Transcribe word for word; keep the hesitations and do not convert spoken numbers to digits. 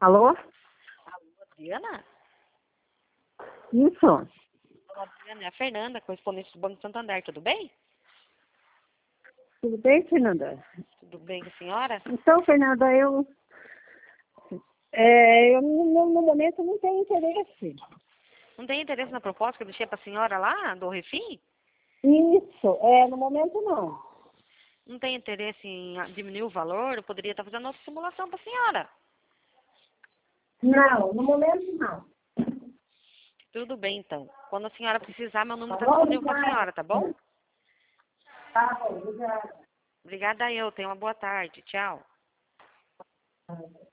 Alô? Adriana? Isso. Olá, Adriana, é a Fernanda, correspondente do Banco Santander, tudo bem? Tudo bem, Fernanda? Tudo bem com a senhora? Então, Fernanda, eu, é, eu no, no momento não tenho interesse. Não tem interesse na proposta que eu deixei para a senhora lá, do Refim? Isso, é, no momento não. Não tem interesse em ah, diminuir o valor? Eu poderia estar fazendo outra simulação para a senhora. Não, no momento não. Tudo bem, então. Quando a senhora precisar, meu número Tá está bom? disponível para a Obrigada. senhora, tá bom? Tá bom, obrigada. Obrigada a eu. Tenha uma boa tarde. Tchau.